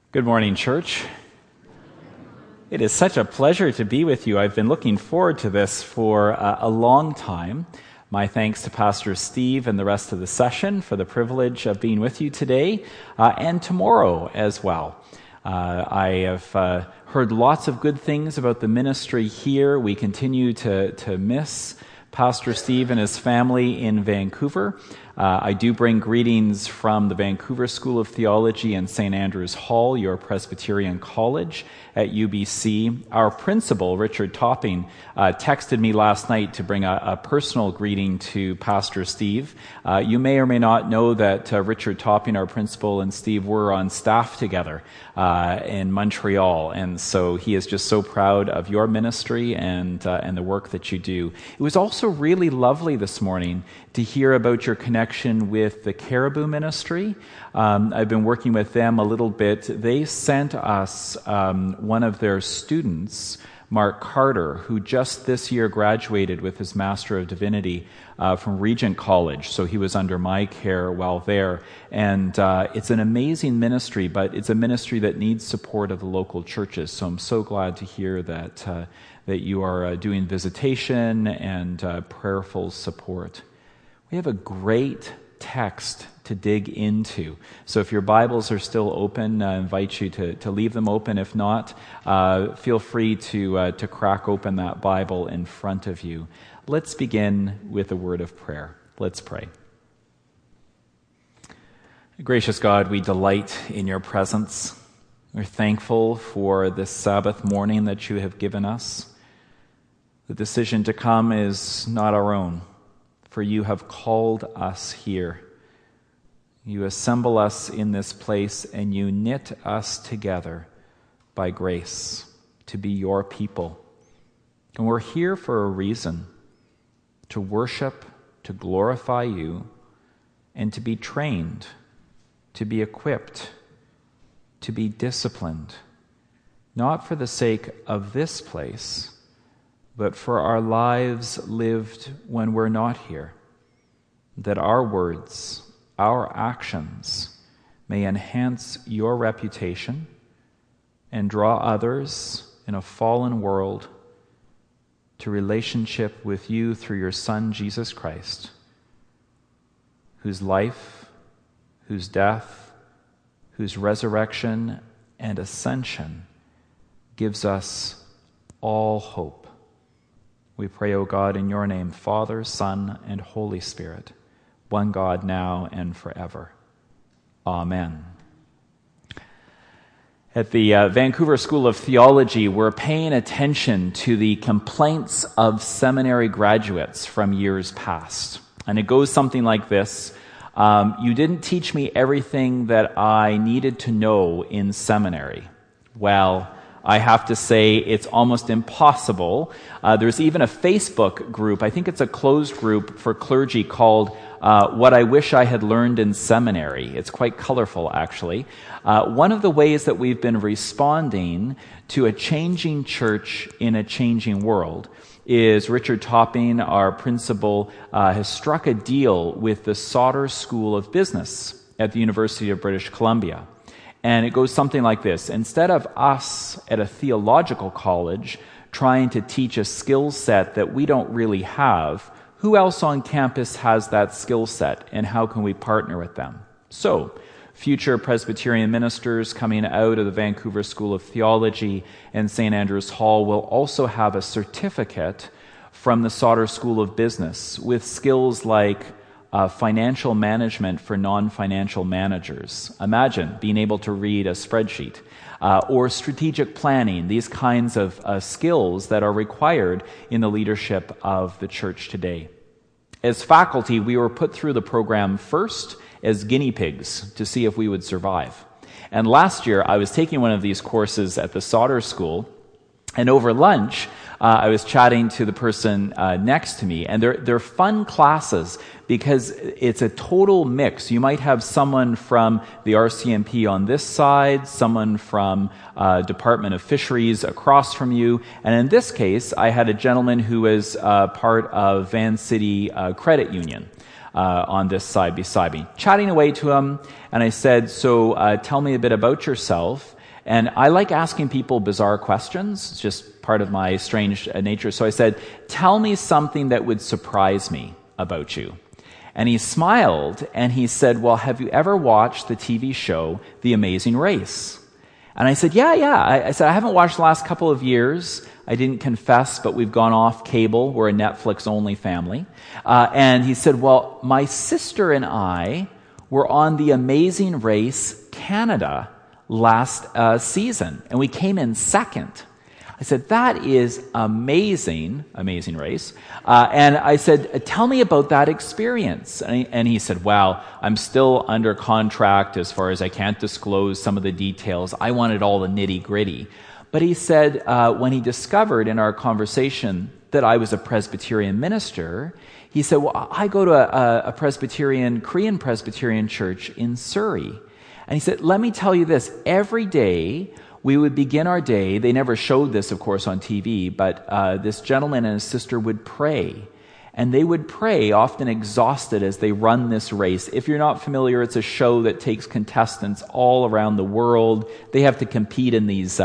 Good morning, church. It is such a pleasure to be with you. I've been looking forward to this for a long time. My thanks to Pastor Steve and the rest of the session for the privilege of being with you today and tomorrow as well. I have heard lots of good things about the ministry here. We continue to miss Pastor Steve and his family in Vancouver. I do bring greetings from the Vancouver School of Theology and St. Andrew's Hall, your Presbyterian college at UBC. Our principal, Richard Topping, texted me last night to bring a personal greeting to Pastor Steve. You may or may not know that Richard Topping, our principal, and Steve were on staff together in Montreal, and so he is just so proud of your ministry and the work that you do. It was also really lovely this morning to hear about your connection with the Caribou Ministry. I've been working with them a little bit. They sent us one of their students, Mark Carter, who just this year graduated with his Master of Divinity from Regent College. So he was under my care while there. And it's an amazing ministry, but it's a ministry that needs support of the local churches. So I'm so glad to hear that you are doing visitation and prayerful support. We have a great text to dig into. So if your Bibles are still open, I invite you to leave them open. If not, feel free to crack open that Bible in front of you. Let's begin with a word of prayer. Let's pray. Gracious God, we delight in your presence. We're thankful for this Sabbath morning that you have given us. The decision to come is not our own, for you have called us here. You assemble us in this place and you knit us together by grace to be your people. And we're here for a reason: to worship, to glorify you, and to be trained, to be equipped, to be disciplined, not for the sake of this place, but for our lives lived when we're not here, that our words, our actions may enhance your reputation and draw others in a fallen world to relationship with you through your Son, Jesus Christ, whose life, whose death, whose resurrection and ascension gives us all hope. We pray, O God, in your name, Father, Son, and Holy Spirit, one God, now and forever. Amen. At the Vancouver School of Theology, we're paying attention to the complaints of seminary graduates from years past. And it goes something like this. You didn't teach me everything that I needed to know in seminary. Well, I have to say it's almost impossible. There's even a Facebook group, I think it's a closed group for clergy called What I Wish I Had Learned in Seminary. It's quite colorful, actually. One of the ways that we've been responding to a changing church in a changing world is Richard Topping, our principal, has struck a deal with the Sauder School of Business at the University of British Columbia. And it goes something like this. Instead of us at a theological college trying to teach a skill set that we don't really have, who else on campus has that skill set, and how can we partner with them? So, future Presbyterian ministers coming out of the Vancouver School of Theology and St. Andrew's Hall will also have a certificate from the Sauder School of Business with skills like financial management for non-financial managers. Imagine being able to read a spreadsheet, or strategic planning, these kinds of skills that are required in the leadership of the church today. As faculty, we were put through the program first as guinea pigs to see if we would survive. And last year, I was taking one of these courses at the Sauder School, and over lunch, I was chatting to the person next to me, and they're fun classes because it's a total mix. You might have someone from the RCMP on this side, someone from Department of Fisheries across from you, and in this case, I had a gentleman who was part of Van City Credit Union on this side beside me, chatting away to him, and I said, so tell me a bit about yourself. And I like asking people bizarre questions. It's just part of my strange nature. So I said, tell me something that would surprise me about you. And he smiled and he said, well, have you ever watched the TV show The Amazing Race? And I said, yeah. I said, I haven't watched the last couple of years. I didn't confess, but we've gone off cable. We're a Netflix-only family. And he said, well, my sister and I were on The Amazing Race Canada last season, and we came in second. I said, that is amazing race. And I said, tell me about that experience. And he said, well, I'm still under contract as far as I can't disclose some of the details. I wanted all the nitty-gritty. But he said, when he discovered in our conversation that I was a Presbyterian minister, he said, well, I go to a Korean Presbyterian church in Surrey. And he said, let me tell you this, every day we would begin our day, they never showed this, of course, on TV, but this gentleman and his sister would pray. And they would pray, often exhausted as they run this race. If you're not familiar, it's a show that takes contestants all around the world. They have to compete in these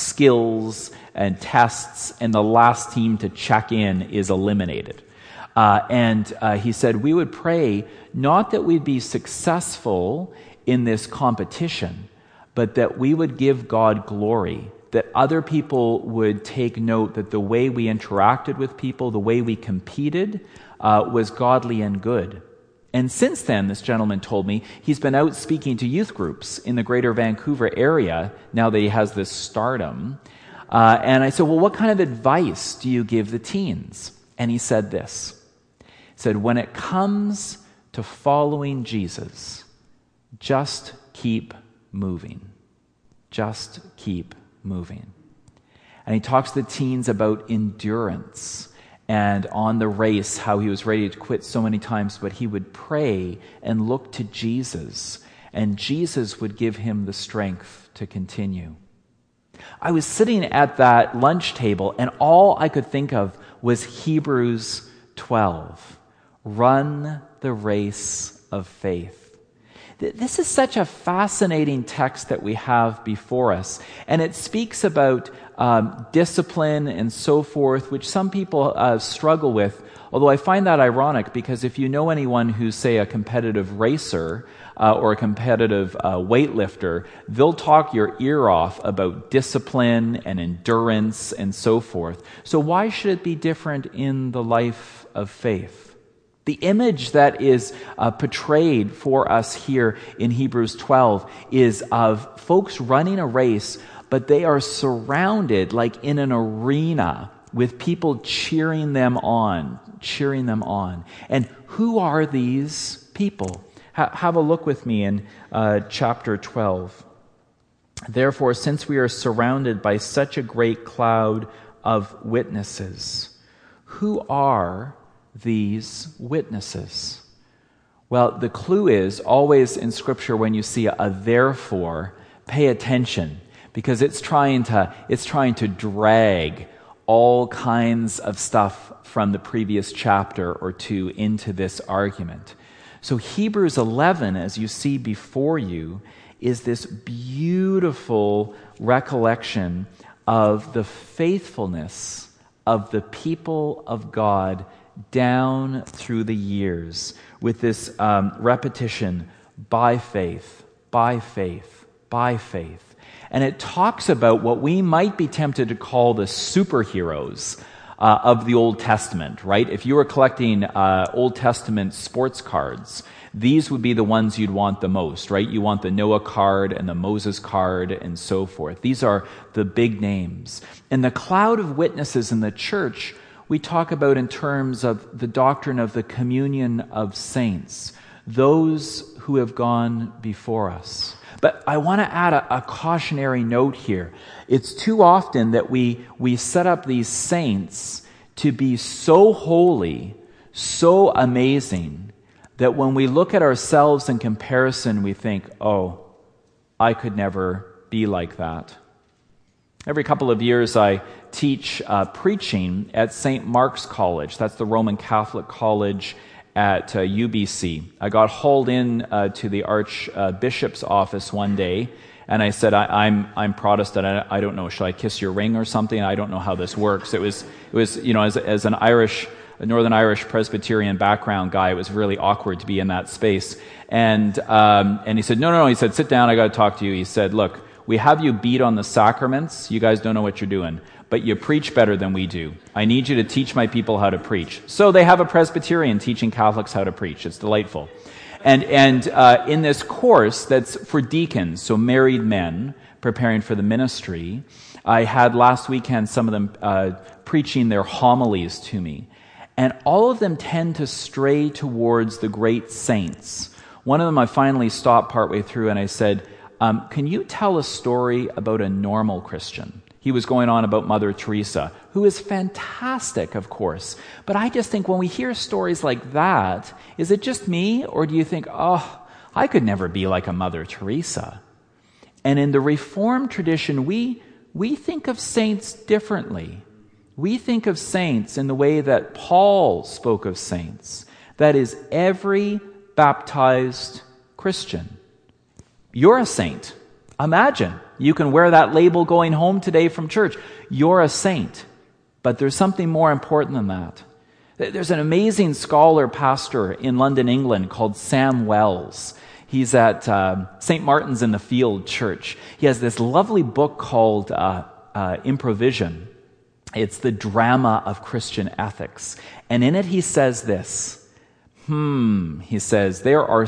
skills and tests, and the last team to check in is eliminated. And he said, we would pray not that we'd be successful in this competition, but that we would give God glory, that other people would take note that the way we interacted with people, the way we competed, was godly and good. And since then, this gentleman told me, he's been out speaking to youth groups in the greater Vancouver area, now that he has this stardom. And I said, well, what kind of advice do you give the teens? And he said this. He said, when it comes to following Jesus, just keep moving. Just keep moving. And he talks to the teens about endurance and on the race, how he was ready to quit so many times, but he would pray and look to Jesus, and Jesus would give him the strength to continue. I was sitting at that lunch table, and all I could think of was Hebrews 12. Run the race of faith. This is such a fascinating text that we have before us, and it speaks about discipline and so forth, which some people struggle with, although I find that ironic because if you know anyone who's, say, a competitive racer or a competitive weightlifter, they'll talk your ear off about discipline and endurance and so forth. So why should it be different in the life of faith? The image that is portrayed for us here in Hebrews 12 is of folks running a race, but they are surrounded like in an arena with people cheering them on. And who are these people? Have a look with me in chapter 12. Therefore, since we are surrounded by such a great cloud of witnesses, who are these witnesses? Well, the clue is always in Scripture when you see a therefore, pay attention, because it's trying to drag all kinds of stuff from the previous chapter or two into this argument. So Hebrews 11, as you see before you, is this beautiful recollection of the faithfulness of the people of God down through the years, with this repetition, by faith, by faith, by faith. And it talks about what we might be tempted to call the superheroes of the Old Testament, right? If you were collecting Old Testament sports cards, these would be the ones you'd want the most, right? You want the Noah card and the Moses card and so forth. These are the big names. And the cloud of witnesses in the church we talk about in terms of the doctrine of the communion of saints, those who have gone before us. But I want to add a cautionary note here. It's too often that we set up these saints to be so holy, so amazing, that when we look at ourselves in comparison, we think, oh, I could never be like that. Every couple of years, I teach preaching at St. Mark's College. That's the Roman Catholic college at UBC. I got hauled in to the Archbishop's office one day, And I said, I'm Protestant. I don't know. Shall I kiss your ring or something? I don't know how this works. It was as an a Northern Irish Presbyterian background guy, it was really awkward to be in that space. And he said, no. He said, sit down. I got to talk to you. He said, look, we have you beat on the sacraments. You guys don't know what you're doing, but you preach better than we do. I need you to teach my people how to preach. So they have a Presbyterian teaching Catholics how to preach. It's delightful. And in this course that's for deacons, so married men preparing for the ministry, I had last weekend some of them preaching their homilies to me. And all of them tend to stray towards the great saints. One of them I finally stopped partway through and I said, can you tell a story about a normal Christian? He was going on about Mother Teresa, who is fantastic, of course. But I just think when we hear stories like that, is it just me? Or do you think, oh, I could never be like a Mother Teresa? And in the Reformed tradition, we think of saints differently. We think of saints in the way that Paul spoke of saints. That is, every baptized Christian. You're a saint. Imagine, you can wear that label going home today from church. You're a saint. But there's something more important than that. There's an amazing scholar pastor in London, England called Sam Wells. He's at St. Martin's in the Field Church. He has this lovely book called Improvision. It's the drama of Christian ethics. And in it he says this. He says, there are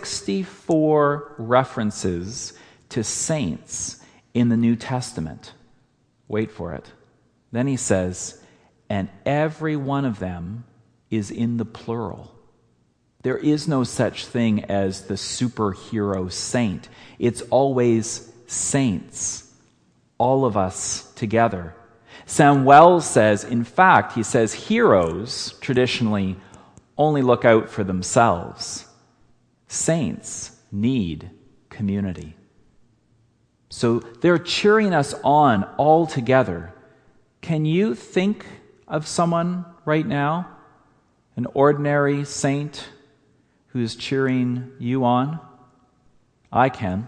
64 references to saints in the New Testament. Wait for it. Then he says, and every one of them is in the plural. There is no such thing as the superhero saint. It's always saints, all of us together. Sam Wells says, in fact, he says, heroes traditionally only look out for themselves. Saints need community. So they're cheering us on all together. Can you think of someone right now, an ordinary saint who's cheering you on? I can.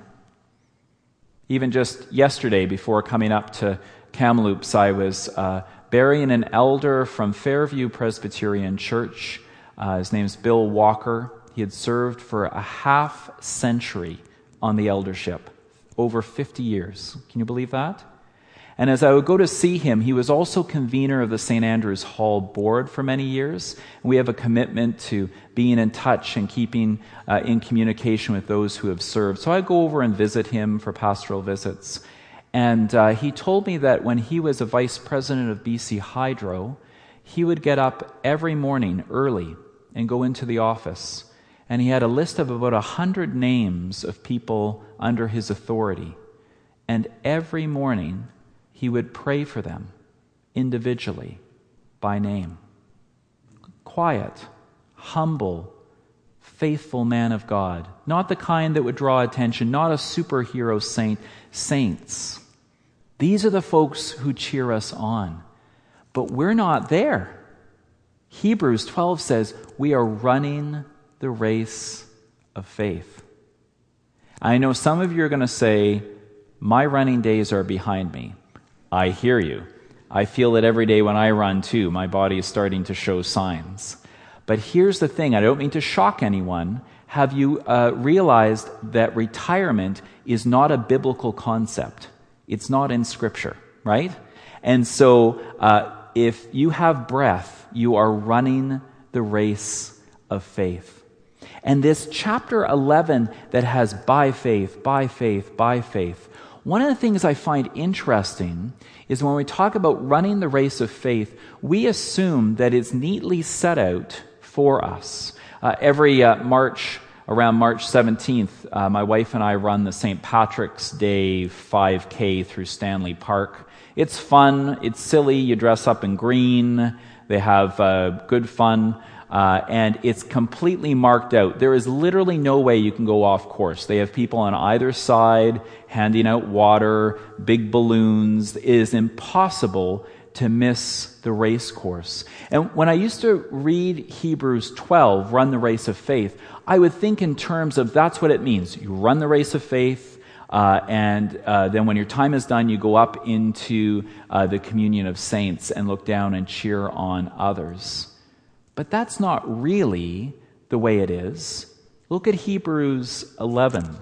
Even just yesterday, before coming up to Kamloops, I was burying an elder from Fairview Presbyterian Church. His name's Bill Walker. He had served for a half century on the eldership, over 50 years. Can you believe that? And as I would go to see him, he was also convener of the St. Andrew's Hall board for many years. And we have a commitment to being in touch and keeping in communication with those who have served. So I go over and visit him for pastoral visits. And he told me that when he was a vice president of BC Hydro, he would get up every morning early and go into the office. And he had a list of about 100 names of people under his authority. And every morning, he would pray for them individually by name. Quiet, humble, faithful man of God. Not the kind that would draw attention, not a superhero saint. Saints. These are the folks who cheer us on. But we're not there. Hebrews 12 says, we are running the race of faith. I know some of you are going to say, my running days are behind me. I hear you. I feel it every day when I run too. My body is starting to show signs. But here's the thing. I don't mean to shock anyone. Have you realized that retirement is not a biblical concept? It's not in Scripture, right? And so if you have breath, you are running the race of faith. And this chapter 11 that has by faith, by faith, by faith, one of the things I find interesting is when we talk about running the race of faith, we assume that it's neatly set out for us. Every March, around March 17th, my wife and I run the St. Patrick's Day 5K through Stanley Park. It's fun, it's silly, you dress up in green, they have good fun, and it's completely marked out. There is literally no way you can go off course. They have people on either side handing out water, big balloons. It is impossible to miss the race course. And when I used to read Hebrews 12, run the race of faith, I would think in terms of that's what it means. You run the race of faith. And then when your time is done, you go up into the communion of saints and look down and cheer on others. But that's not really the way it is. Look at Hebrews 11.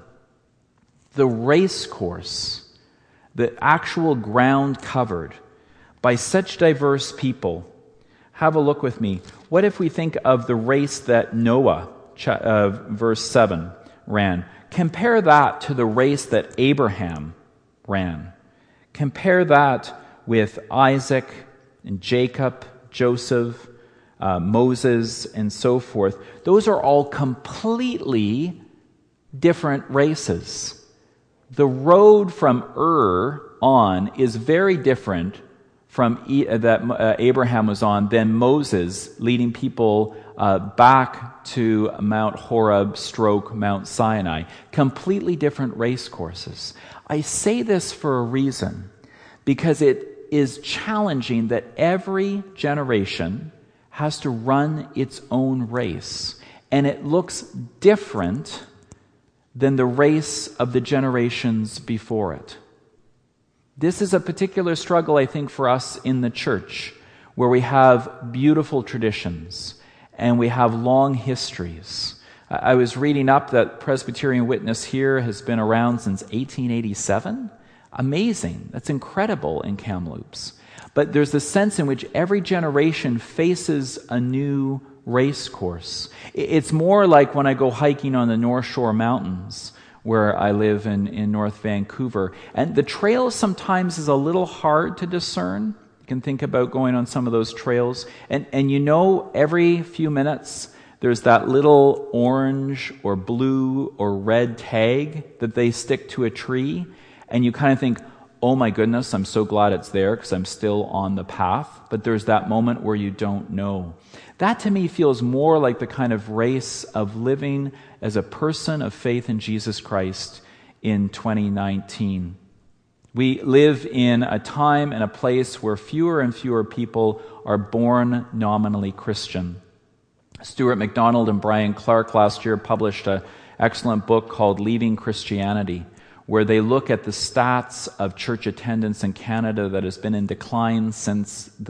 The race course, the actual ground covered by such diverse people. Have a look with me. What if we think of the race that Noah, verse 7, ran? Compare that to the race that Abraham ran. Compare that with Isaac and Jacob, Joseph, Moses, and so forth. Those are all completely different races. The road from Ur on is very different from that Abraham was on than Moses leading people back to Mount Horeb / Mount Sinai. Completely different race courses. I say this for a reason, because it is challenging that every generation has to run its own race, and it looks different than the race of the generations before it. This is a particular struggle, I think, for us in the church, where we have beautiful traditions and we have long histories. I was reading up that Presbyterian Witness here has been around since 1887. Amazing. That's incredible in Kamloops. But there's the sense in which every generation faces a new race course. It's more like when I go hiking on the North Shore Mountains, where I live in North Vancouver. And the trail sometimes is a little hard to discern. You can think about going on some of those trails. And you know, every few minutes, there's that little orange or blue or red tag that they stick to a tree. And you kind of think, oh my goodness, I'm so glad it's there because I'm still on the path. But there's that moment where you don't know. That to me feels more like the kind of race of living as a person of faith in Jesus Christ in 2019. We live in a time and a place where fewer and fewer people are born nominally Christian. Stuart McDonald and Brian Clark last year published an excellent book called Leaving Christianity, where they look at the stats of church attendance in Canada that has been in decline since the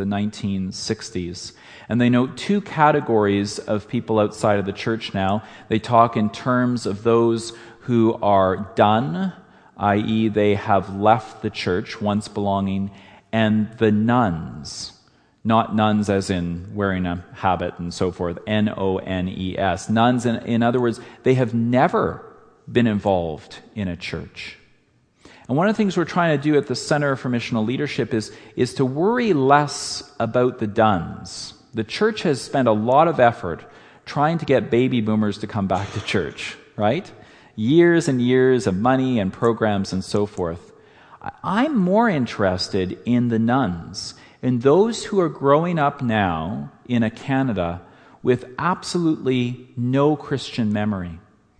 1960s. And they note two categories of people outside of the church now. They talk in terms of those who are done, i.e. they have left the church once belonging, and the nones. Not nuns as in wearing a habit and so forth, N-O-N-E-S. Nuns, in other words, they have never been involved in a church. And one of the things we're trying to do at the Center for Missional Leadership is to worry less about the dones. The church has spent a lot of effort trying to get baby boomers to come back to church, right? Years and years of money and programs and so forth. I'm more interested in the nones, in those who are growing up now in a Canada with absolutely no Christian memory.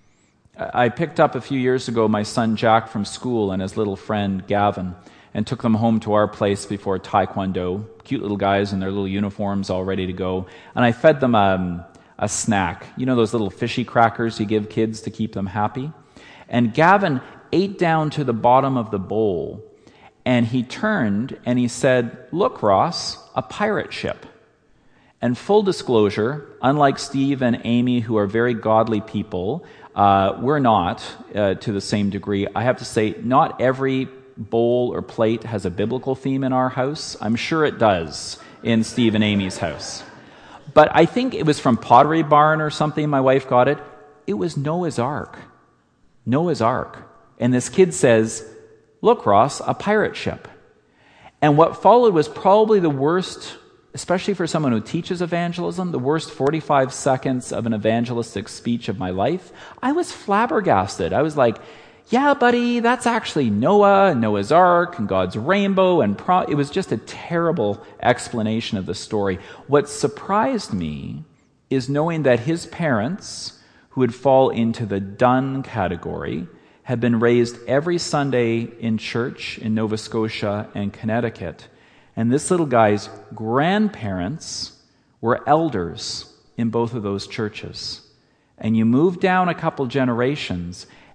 I picked up a few years ago my son Jack from school and his little friend Gavin and took them home to our place before Taekwondo. Cute little guys in their little uniforms all ready to go. And I fed them a snack. You know those little fishy crackers you give kids to keep them happy? And Gavin ate down to the bottom of the bowl. And he turned and he said, "Look, Ross, a pirate ship." And full disclosure, unlike Steve and Amy, who are very godly people, we're not to the same degree. I have to say, not every bowl or plate has a biblical theme in our house. I'm sure it does in Steve and Amy's house. But I think it was from Pottery Barn or something, my wife got it. It was Noah's Ark. Noah's Ark. And this kid says, "Look, Ross, a pirate ship." And what followed was probably the worst, especially for someone who teaches evangelism, the worst 45 seconds of an evangelistic speech of my life. I was flabbergasted. I was like, yeah, buddy, that's actually Noah and Noah's Ark and God's rainbow. And it was just a terrible explanation of the story. What surprised me is knowing that his parents, who would fall into the done category, had been raised every Sunday in church in Nova Scotia and Connecticut. And this little guy's grandparents were elders in both of those churches. And you move down a couple generations,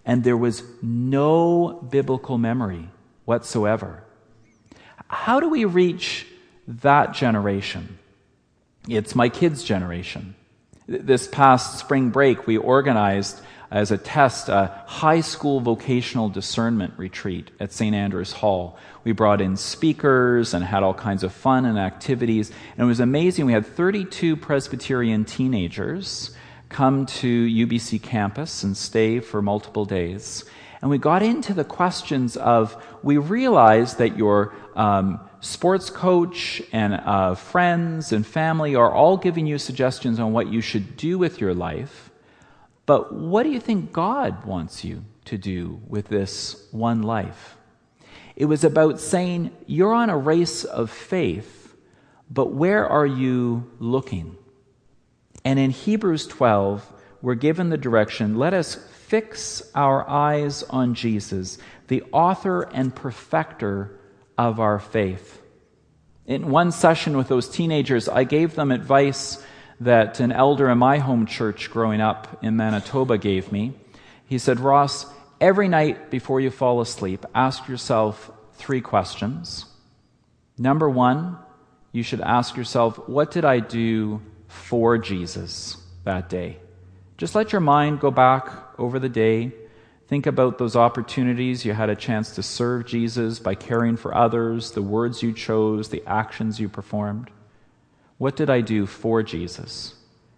and there was no biblical memory whatsoever. How do we reach that generation? It's my kids' generation. This past spring break, we organized as a test a high school vocational discernment retreat at St. Andrew's Hall. We brought in speakers and had all kinds of fun and activities. And it was amazing. We had 32 Presbyterian teenagers come to UBC campus and stay for multiple days. And we got into the questions of, we realized that your sports coach and friends and family are all giving you suggestions on what you should do with your life. But what do you think God wants you to do with this one life? It was about saying, you're on a race of faith, but where are you looking? And in Hebrews 12, we're given the direction, let us fix our eyes on Jesus, the author and perfecter of our faith. In one session with those teenagers, I gave them advice that an elder in my home church growing up in Manitoba gave me. He said, Ross, every night before you fall asleep, ask yourself 3 questions. Number 1, you should ask yourself, what did I do for Jesus that day? Just let your mind go back over the day. Think about those opportunities you had a chance to serve Jesus by caring for others, the words you chose, the actions you performed. What did I do for Jesus?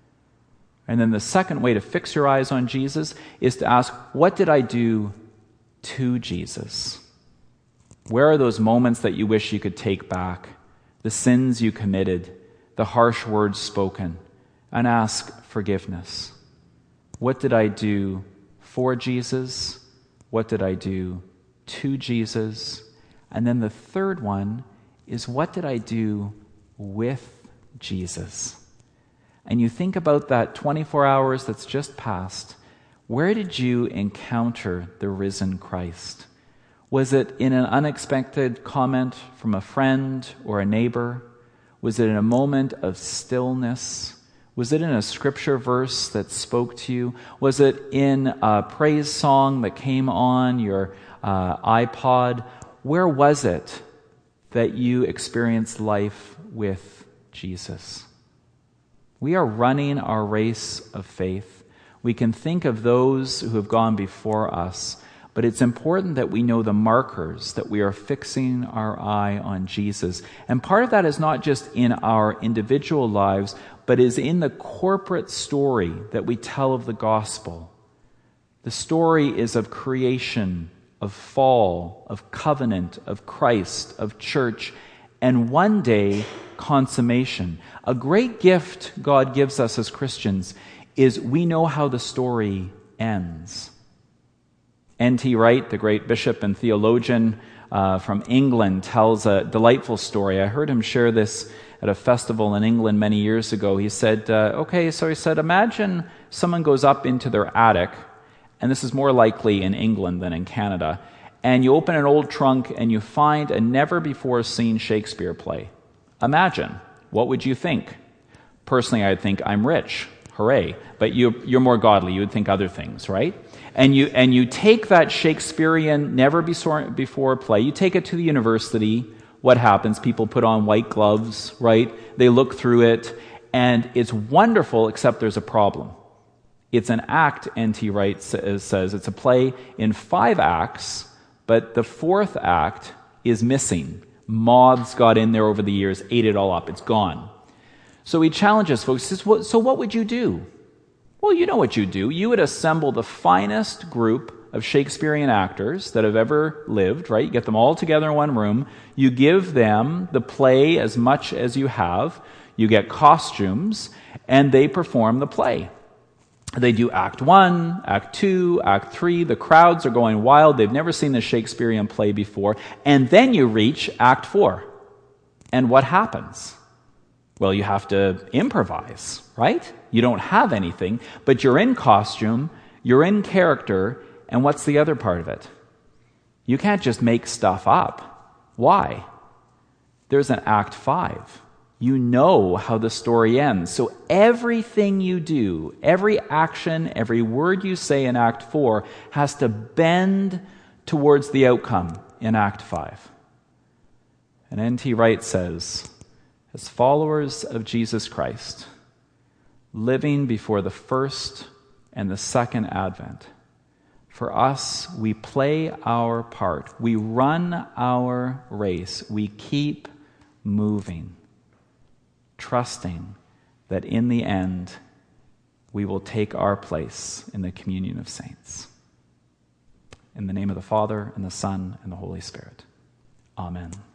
And then the second way to fix your eyes on Jesus is to ask, what did I do to Jesus? Where are those moments that you wish you could take back? The sins you committed, the harsh words spoken, and ask forgiveness. What did I do for Jesus? What did I do to Jesus? And then the third one is, what did I do with Jesus? And you think about that 24 hours that's just passed. Where did you encounter the risen Christ? Was it in an unexpected comment from a friend or a neighbor? Was it in a moment of stillness? Was it in a scripture verse that spoke to you? Was it in a praise song that came on your iPod? Where was it that you experienced life with Jesus? We are running our race of faith. We can think of those who have gone before us, but it's important that we know the markers, that we are fixing our eye on Jesus. And part of that is not just in our individual lives, but is in the corporate story that we tell of the gospel. The story is of creation, of fall, of covenant, of Christ, of church, and one day, consummation. A great gift God gives us as Christians is we know how the story ends. N.T. Wright, the great bishop and theologian from England, tells a delightful story. I heard him share this at a festival in England many years ago. He said, imagine someone goes up into their attic, and this is more likely in England than in Canada, and you open an old trunk and you find a never-before-seen Shakespeare play. Imagine, what would you think? Personally, I'd think, I'm rich, hooray. But you're more godly, you would think other things, right? And you take that Shakespearean never-before play, you take it to the university. What happens? People put on white gloves, right? They look through it, and it's wonderful, except there's a problem. It's an act, N.T. Wright says. It's a play in 5 acts, but the 4th act is missing. Moths got in there over the years, ate it all up. It's gone. So he challenges folks. He says, so what would you do? Well, you know what you do. You would assemble the finest group of Shakespearean actors that have ever lived, right? You get them all together in one room. You give them the play as much as you have. You get costumes, and they perform the play. They do Act 1, Act 2, Act 3. The crowds are going wild. They've never seen the Shakespearean play before. And then you reach Act 4. And what happens? Well, you have to improvise, right? You don't have anything, but you're in costume, you're in character, and what's the other part of it? You can't just make stuff up. Why? There's an Act 5. You know how the story ends. So everything you do, every action, every word you say in Act 4 has to bend towards the outcome in Act 5. And N.T. Wright says, as followers of Jesus Christ, living before the first and the second advent, for us, we play our part. We run our race. We keep moving, trusting that in the end, we will take our place in the communion of saints. In the name of the Father, and the Son, and the Holy Spirit. Amen.